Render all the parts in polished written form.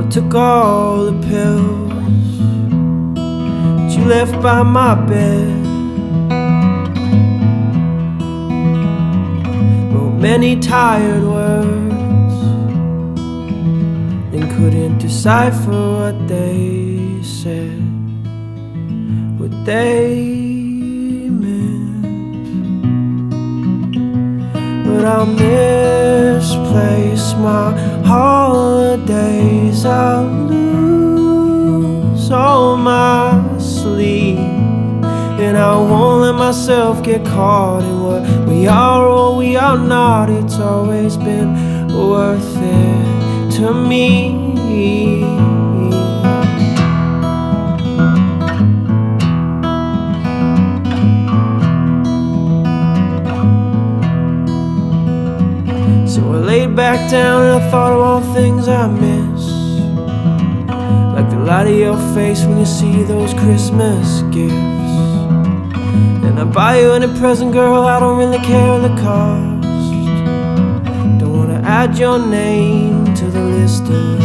took all the pills that you left by my bed. Wrote many tired words and couldn't decipher what they said, what they but I'll misplace my holidays. I'll lose all my sleep, and I won't let myself get caught in what we are or we are not. It's always been worth it to me. So I laid back down and I thought of all things I miss, like the light of your face when you see those Christmas gifts. And I buy you any present, girl, I don't really care the cost. Don't wanna add your name to the list of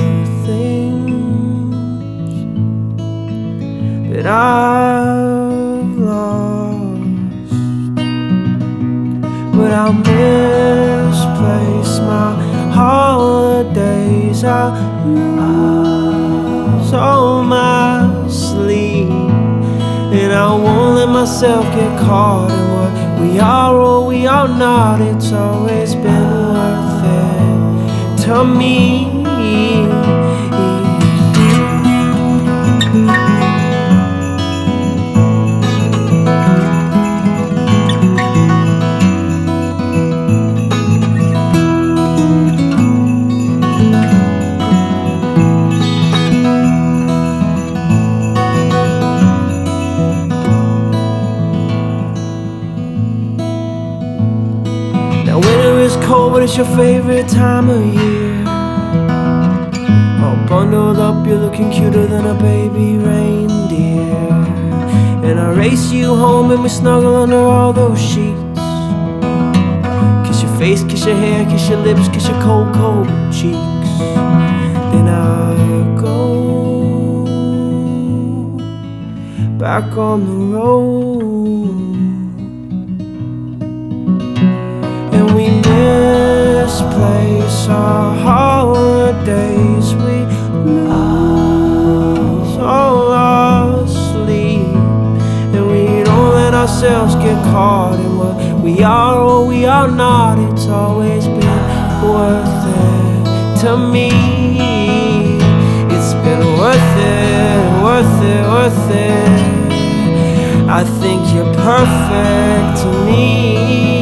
things that I've lost, but I'll misplace my holidays. I'll lose all my sleep, and I won't let myself get caught in what we are or we are not. It's always been worth it to me. Winter is cold, but it's your favorite time of year. All bundled up, you're looking cuter than a baby reindeer. And I race you home and we snuggle under all those sheets. Kiss your face, kiss your hair, kiss your lips, kiss your cold, cold cheeks. Then I go back on the road, and we misplace our holidays. We lose all our sleep, and we don't let ourselves get caught in what we are or we are not. It's always been worth it to me. It's been worth it, worth it, worth it. I think you're perfect to me.